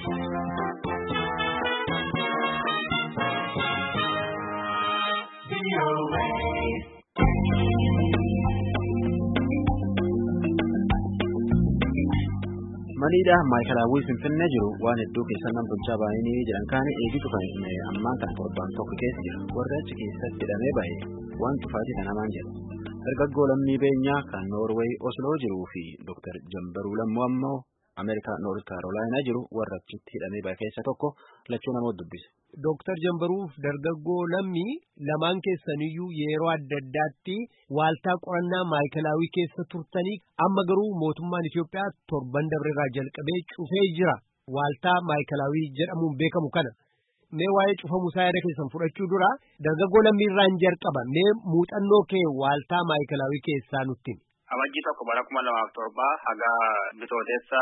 Manida Michael Wilson finne jiru waan hedduu keessa nam bulchaa baay'inii jedhan kaane eegitu kan ammaan kan torban tokko keessa jira warra achi keessatti hidhamee bahe waan tufaatii kanamaan jedhu dargaggoo lammii beenyaa kan Noorweey Osloo jiruu fi Dr. Jambaruu Lammoo ammoo Ameerikaa Noort Karoolaayinaa jiru warra achitti hidhamee bahe keessa tokko lachuu namoota dubbise. Dr. Jambaruuf dargaggoo lammii lamaan keessaniyyuu yeroo adda addaatti waaltaa qorannaa maayikalaawii keessa turtanii amma garuu mootummaan Itoophiyaa torban dabreerraa jalqabee cufee jira waaltaa maayikalaawii jedhamuun beekamu kana. Mee waa'ee cufamuu isaa yaada keessan fudhachuu dura dargaggoo lammiirraan jalqaba mee muuxannoo kee waaltaa maayikalaawii keessaa nutti. Amajjii tokko bara 2007 haga bitooteessa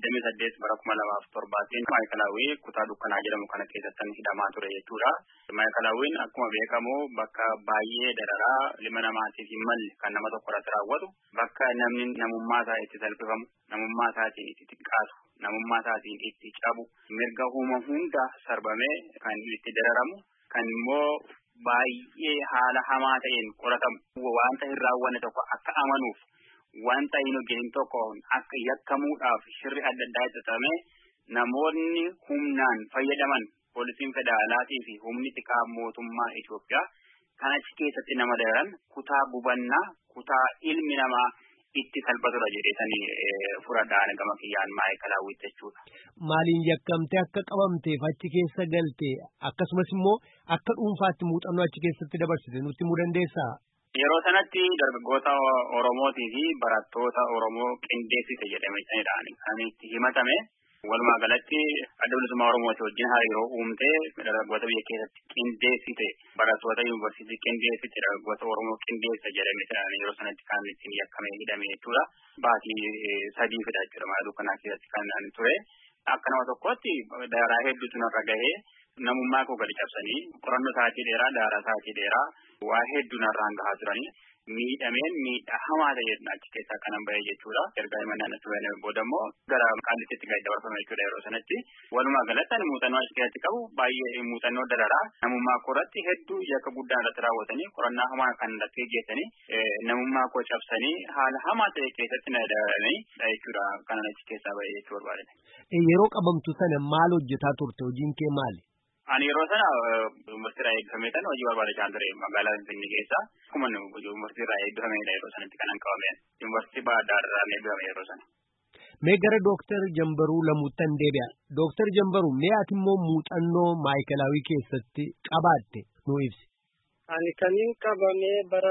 28 bara 2007tiin maayikalaawii kutaa dukkanaa jedhamu kana keessatti hidhamaa ture jechuudha. Maayikalaawiin akkuma beekamu bakka baay'ee dararaa ilma namaatiif hin malle kan nama tokko irratti raawwatu bakka namni namummaa isaa itti salphifamu namummaa isaatiin itti xiqqaatu namummaa isaatiin itti cabu mirga uumama hunda sarbamee kan itti dararamu kan immoo baay'ee haala hamaa ta'een qoratamu wanta hin raawwanne tokko akka amanuuf wanta hin hojjetin tokko akka yakkamuudhaaf shirri adda addaa xaxamee namoonni humnaan fayyadaman poolisiin federaalaatii fi humni tikaa mootummaa Itoophiyaa kan achi keessatti nama dararan kutaa gubannaa kutaa ilmi namaa itti salphatudha jedhanii furadhaan gama kiyyaan maayikalaawwitti jechuudha. Maaliin yakkamtee akka qabamteef achi keessa galte akkasumas immoo akka dhuunfaatti muuxannoo achi keessatti dabarsite nutti himuu dandeessaa? Yeroo sanatti dargaggoota Oromootii fi barattoota Oromoo qindeessite jedhameedhaan kan itti himatame. Walumaa galatti adda bilisummaa Oromooti wajjin hariiroo uumtee dargaggoota biyya keessatti qindeessite barattoota yuunivarsiitii qindeessite dargaggoota Oromoo qindeessa jedhameedhaan yeroo sanatti kan ittiin yakkamee hidhame jechuudha. Baatii 3 fida jechuudha maaluu kanaa keessatti kan ture. Akka nama tokkotti daaraa hedduutu narra gahee namummaa koo gadi cabsanii qorannoo sa'aatii dheeraa daaraa sa'aatii dheeraa waa hedduu narraan gahaa turanii miidhameen miidhaa hamaa ta'e achi keessaa kanan bahee jechuudha. Erga himannaan itti bahee booda immoo gara Qaallittiitti gadi dabarfame jechuudha yeroo sanatti. Walumaa galatti ani muuxannoo achi keessatti qabu baay'ee muuxannoo dararaa namummaa koo irratti hedduu yakka guddaan irratti raawwatanii qorannaa hamaa kan irratti geessanii namummaa koo cabsanii haala hamaa ta'e keessatti na dararanii jechuudha kanan achi keessaa bahee jechuu barbaade. Yeroo qabamtu sana maal hojjetaa turte hojiin kee maali? Ani yeroo sana yuunivarsiitii eebbifamee tan hojii barbaadachaa ture magaalaa Finfinnee keessa. Akkuma yuunivarsiitii eebbifamedha yeroo sanatti kanan qabame. Yuunivarsiitii Baadaarraa eebbifame yeroo sana. Mee gara Dooktar Jambaruu Lamuuttan deebi'a. Dooktar Jambaruu mee ati immoo muuxannoo maayikalaawii keessatti qabaatte nu ibsi. Ani kaniin qabamee bara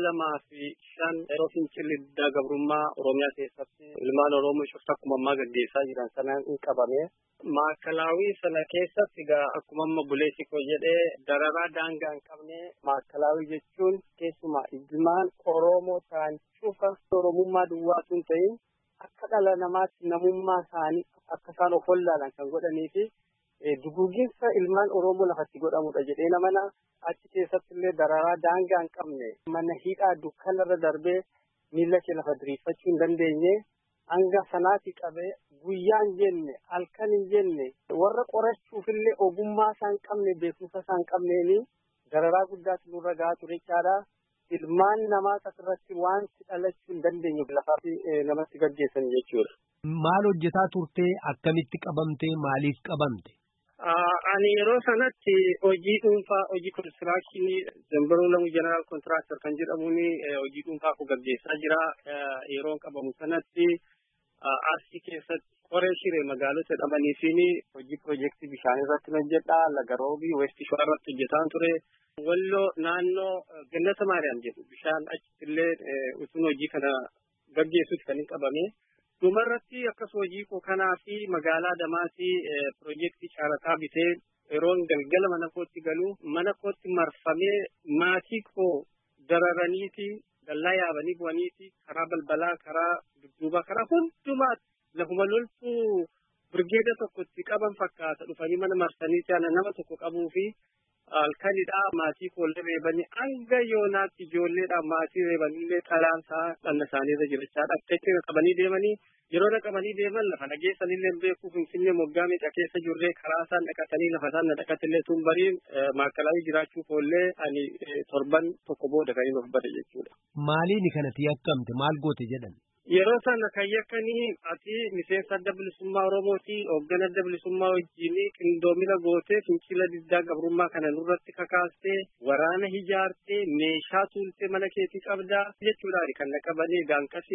2005 yeroo fincilli gabrummaa Oromiyaa keessatti ilmaan Oromoo shufta akkuma ammaa gaggeessaa jiran sanaan hin qabamee. Maakalaawii sana keessatti akkuma amma buleessi koo jedhee dararaa daangaa hin qabne maakalaawii jechuun keessumaa ilmaan Oromoo ta'an cufa Oromummaa duwwaatu hin ta'in akka dhala namaatti namummaa isaanii akka isaan of wallaalan kan godhanii fi duguuginsa ilmaan Oromoo lafatti godhamudha jedhee namana achi keessatti illee dararaa daangaa hin qabne mana hidhaa dukkanarra darbee miila kee lafa diriirfachuu hin dandeenye hanga sanaati qabee guyyaan jenne halkan hin jenne warra qorachuufillee ogummaa isaan qabne beekumsa isaan qabneeni dararaa guddaatu nurra gahaa ture jechaadha. Ilmaan namaa asirratti wanti dhalachuu hin dandeenye lafaatti namatti gaggeessan jechuudha. Maal hojjetaa turtee akkamitti qabamtee maaliif qabamte? Ani yeroo sanatti hojii dhuunfaa hojii konistirakshinii Jambaruu Lamuu jeneraal kontiraaktar kan jedhamuun hojii dhuunfaa koo gaggeessaa jira. Yeroo qabamu sanatti Arsii keessatti qoree shiree magaalota jedhamanii fi hojii piroojeektii bishaan irratti hojjedha. Laga Roobii Weestii Shawaa irratti hojjetaan ture. Walloo naannoo Gannata Maariyaam jedhu bishaan achittillee utuun hojii kana gaggeessuutti kan hin qabame. Dhumarratti akkas hojii koo kanaa fi magaalaa Damaatii piroojeektii caarataa bitee yeroon galgala mana kootti galu mana kootti marfamee maatii koo dararaniiti dallaa yaabanii bu'aniiti karaa balbalaa karaa dudduubaa karaa hundumaa lafuma loltuu birgeeda tokkotti qaban fakkaata dhufanii mana marsanii nama tokko qabuu fi halkanidha maatii koollee reebanii hanga yoonaatti ijoolleedhaan maatii reebanillee talaansaa dhanna isaaniirra jirachaadha. Akkatti qabanii deemanii yeroo dhaqabanii deeman lafa nageessanillee beekuu Finfinnee moggaa meeqa keessa jirree karaa isaan dhaqatanii lafa isaan dhaqatillee tun bariin maakalaawii jiraachuu koollee ani torban tokko booda kan inni of bade jechuudha. Maaliini kanatti yakkamte maal goote jedhan? Yeroo sana kan yakkanii ati miseensa adda bilisummaa Oromooti hoogganaa adda bilisummaa wajjin qindoomina gootee fincila diddaa gabrummaa kana nurratti kakaastee waraana ijaartee meeshaa tuultee mana keetii qabdaa jechuudha kan naqabanii gaanqasii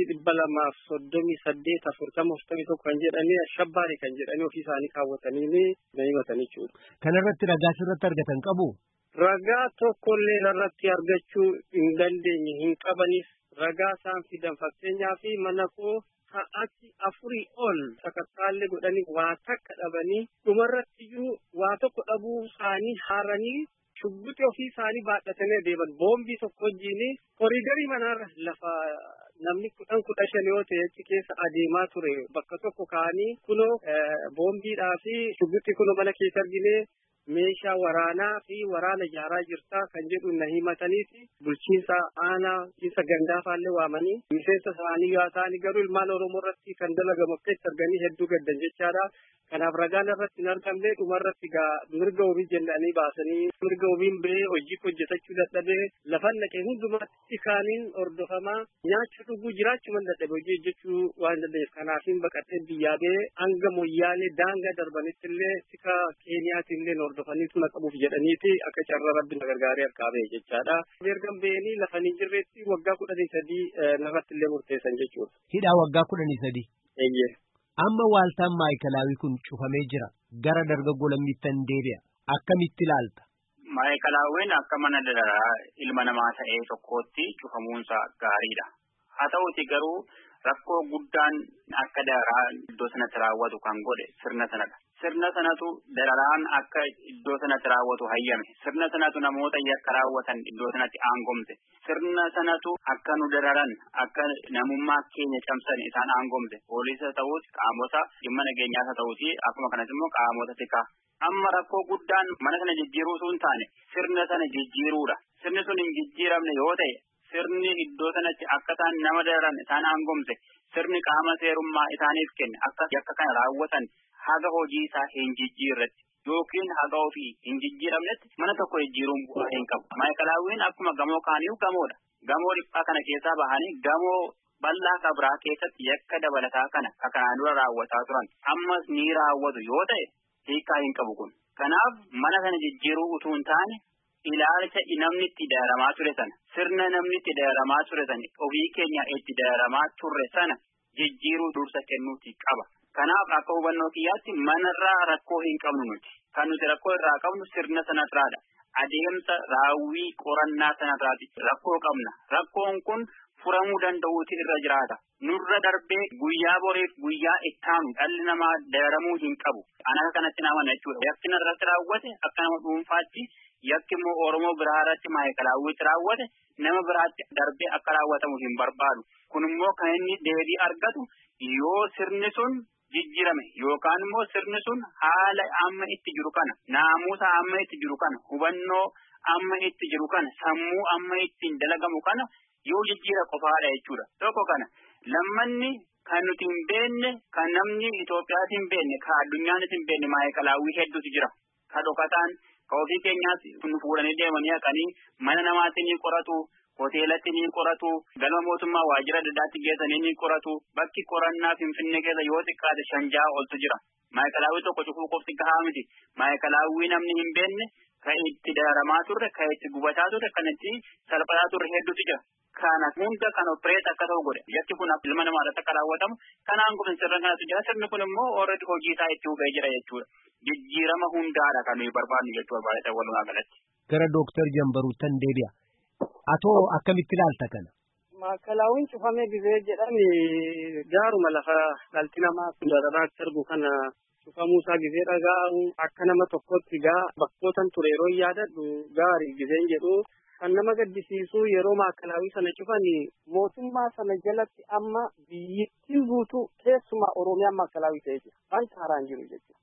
238 40 kan jedhanii ashabbaari kan jedhanii ofii isaanii kaawwatanii na himatan jechuudha. Kanarratti ragaa sirratti argatan qabu? Ragaa tokkollee irratti argachuu hin dandeenye hin qabanis. Ragaa isaan fidan fakkeenyaaf mana koo sa'aatti 4 ol sakattaallee godhanii waa takka dhabanii dhumarrattiyyuu waa tokko dhabuu isaanii haaranii shubbitii ofii isaanii baadhatanii deeman boombii tokko wajjin koriidarii manaarra lafa namni 15 yoo ta'e achi keessa adeemaa ture bakka tokko kaanii kunoo boombiidhaa fi shubbitii kunoo mana keessa arginee meeshaa waraanaa fi waraana ijaaraa jirtaa kan jedhu na himataniiti bulchiinsa aanaa bulchiinsa gandaafaallee waamanii miseensa isaanii yoo ta'ani garuu ilmaan Oromoo irratti kan dalagamu akkatti arganii hedduu gaddan jechaadha. Kanaaf ragaan irratti hin argamne dhumarratti mirga obii jennanii baasanii mirga obiin bahee hojii hojjetachuu dadhabee lafan naqee hundumaatti kaaniin hordofamaa nyaachuu dhuguu jiraachuu man dadhabe hojii hojjechuu waan danda'eef kanaafiin baqatee biyyaa bahee hanga moyyaalee daangaa darbanittillee tika Keeniyaatiillee hordofaniitu na qabuuf jedhaniiti akka carraa rabbi na gargaaree harkaa bahe jechaadha. Ergan bahanii lafanii jirreetti waggaa 13 narrattillee murteessan jechuudha. Hidhaa waggaa 13? Eeyyee. Amma waaltaan maayikalaawii kun cufamee jira. Gara dargaggoo lammittan deebi'a. Akkamitti ilaalta? Maayikalaawwiin akka mana dalagaa ilma namaa ta'ee tokkootti cufamuunsa gaariidha. Haa ta'uuti garuu rakkoo guddaan akka dararaa iddoo sanatti raawwatu kan godhe sirna sanadha. Sirna sanatu dararaan akka iddoo sanatti raawwatu hayyame. Sirna sanatu namoota yakka raawwatan iddoo sanatti aangomte. Sirna sanatu akka nu dararan akka namummaa keenya cabsan isaan aangomte. Poolisa ta'uuti qaamota dhimma nageenyaas ta'uuti akkuma kanas immoo qaamota tikaa. Amma rakkoo guddaan mana sana jijjiiruu sun taane sirna sana jijjiiruudha. Sirni sun hin jijjiiramne yoo ta'e sirni iddoo sanatti akka isaan nama dararan isaan aangomte. Sirni qaama seerummaa isaaniif kenne akka yakka kana raawwatan haga hojii isaa hin jijjiirretti yookiin haga ofii hin jijjiiramnetti mana tokko jijjiiruun bu'aa hin qabu. Maayikalaawwiin akkuma gamoo kaaniyyuu gamoodha. Gamoo dhiphaa kana keessaa bahanii gamoo bal'aa kabraa keessatti yakka dabalataa kana kanaan dura raawwataa turan ammas ni raawwatu yoo ta'e hiikaa hin qabu kun. Kanaaf mana sana jijjiiruu utuu hin taane ilaalcha namni itti dararamaa ture sana sirna namni itti dararamaa ture sana ofii keenya itti dararamaa turre sana jijjiiruu dursa kennuutii qaba. Kanaaf akka hubannoo kiyyaatti manarraa rakkoo hin qabnu nuti. Kan nuti rakkoo irraa qabnu sirna sanarraadha. Adeemsa raawwii qorannaa sanarraati rakkoo qabna. Rakkoon kun furamuu danda'uuti irra jiraata. Nurra darbee guyyaa boriif guyyaa ittaanu dhalli namaa dararamuu hin qabu. Ana kanatti nama jechuudha. Yakki narratti raawwate akka nama dhuunfaatti yakki immoo Oromoo biraa irratti maayikalaawwiitti raawwate nama biraatti darbee akka raawwatamu hin barbaadu. Kun immoo kan inni deebii argatu yoo sirni sun jijjiirame yookaan immoo sirni sun haala amma itti jiru kana naamusa amma itti jiru kana hubannoo amma itti jiru kana sammuu amma ittiin dalagamu kana yoo jijjiira qofaadha jechuudha. Tokko kana lammanni kan nuti hin beekne kan namni Itoophiyaas hin beekne kan addunyaanis hin beekne maayikalaawwii hedduutu jira. Ka dhokataan ka ofii keenyaas nu fuudhanii deemanii haqanii mana namaatti ni qoratu. Hoteelatti ni qoratu, galma mootummaa waajjira adda addaatti geessanii ni qoratu, bakki qorannaa Finfinnee keessa yoo xiqqaate 5 oltu jira. Maayikalaawwii tokko cufuu qofti gahaa miti. Maayikalaawwii namni hin beekne kan itti dararamaa turre, kan itti gubataa turre, kan itti salphataa turre hedduutu jira. Kana hunda kan opereet akka ta'u godhe. Yakki kun ilma namaadhaatti akka raawwatamu kanaan kun sirna kanatu jira. Sirni kun immoo already hojii isaa itti hubee jira jechuudha. Jijjiirama hundaadha kan nuyi barbaadnu jechuudha baay'ee walumaa galatti. Gara Dooktar Jambaruutan deebi'a. Atoo akkamitti ilaalta kana? Maakalaawwiin cufamee gizee jedhame gaaruma lafa dhalti namaa dararaatti argu kana cufamuusaa gizee dhaga'u akka nama tokkotti bakkootan ture yeroo yaadadhu gaarii gizeen jedhu kan nama gaddisiisu yeroo maakalaawwii sana cufanii mootummaa sana jalatti amma biyyittiin guutuu keessumaa Oromiyaan maakalaawwii ta'ee jira. Wanta haaraan jiru jechuudha.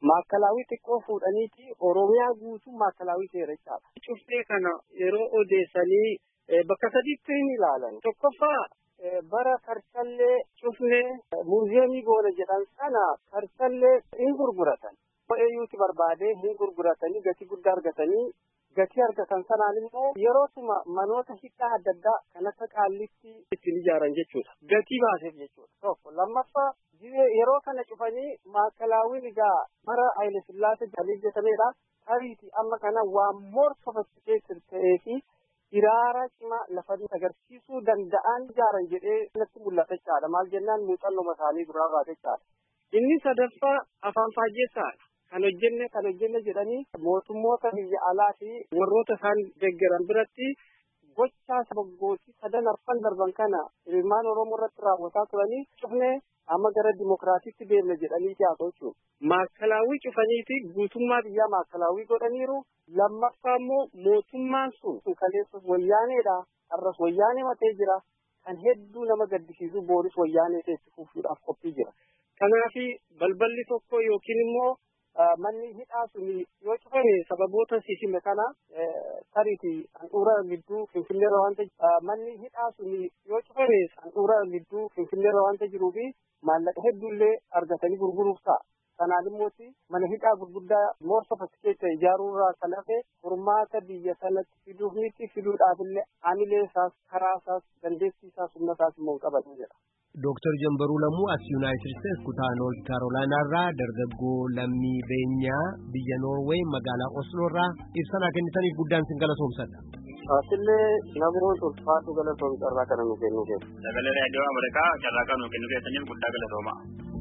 Maakalaawii xiqqoo fuudhaniiti Oromiyaa guutuu maakalaawii seerachaadha. Cuftee kana yeroo odeessanii bakka sadiitti hin ilaalan. Tokkoffaa bara Karsallee cufnee muuziyeemii goona jedhan sana Karsallee hin gurguratan. Eeyyuuti barbaadee hin gurguratanii gatii guddaa argatanii gatii argatan sanaan immoo yerootuma manoota hidhaa adda addaa kan akka qaallitti ittiin ijaaran jechuudha. Gatii baaseef jechuudha. Tokko lammaffaa yeroo kana cufanii maakalaawiin egaa bara Haile Sillaasee kan hojjetamedha. Tariitii amma kana waan more sophisticated ta'ee fi hiraara cimaa lafa agarsiisuu danda'an ijaaran jedhee natti mul'atachaadha. Maal jennaan muuxannoo isaanii duraa baatechaadha. Inni sadaffaa afaan faajjeessaadha. Kan hojjenne jedhanii mootummoota biyya alaa fi warroota isaan deeggaran biratti gochaa sabaggootii sadan arfan darban kana ilmaan Oromoo irratti raawwataa turanii cufnee amma gara dimokiraatiitti deemna jedhanii dhiyaatu jechuudha. Maakalaawii cufaniiti guutummaa biyyaa maakalaawii godhaniiru. Lammaffaa immoo mootummaan sun kaleessas wayyaaneedha. Arras wayyaanee matee jira. Kan hedduu nama gaddisiisu booris wayyaanee teessi fufuudhaaf qophii jira. Kanaafi balballi tokko yookiin immoo manni hidhaa sun yoo cufame sababoota siisime kana tariitii handhuura gidduu finfinneerra waanta manni hidhaa sun yoo cufame handhuura gidduu finfinneerra waanta jiruufi maallaqa hedduullee argatanii gurguruuf ta'a. Kanaan immooti mana hidhaa gurguddaa more sophisticated ijaaruurraa kan hafe furmaata biyya sanatti fiduuf miti fiduudhaafillee amilee isaas karaa isaas dandeettii isaas humna isaas immoo qabatee jira. Dr. Jambaruu Lamuu as United States kutaa North Carolina irraa dargaggoo lammii beenyaa biyya Norway magaalaa Oslo irraa ibsa kennitaniif guddaan sin galatoomsadha. Asillee namoota ulfaatu galatoomsa irraa kana nu kennu keessa. Sagalee raadiyoo Ameerikaa carraa kan nu kennu keessaniif guddaa galatooma.